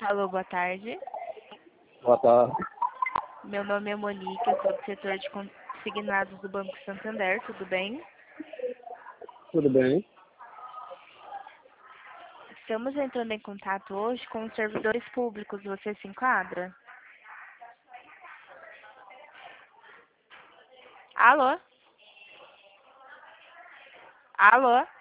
Alô, boa tarde. Boa tarde. Meu nome é Monique, eu sou do setor de consignados do Banco Santander, tudo bem? Tudo bem? Estamos entrando em contato hoje com os servidores públicos, você se enquadra? Alô? Alô?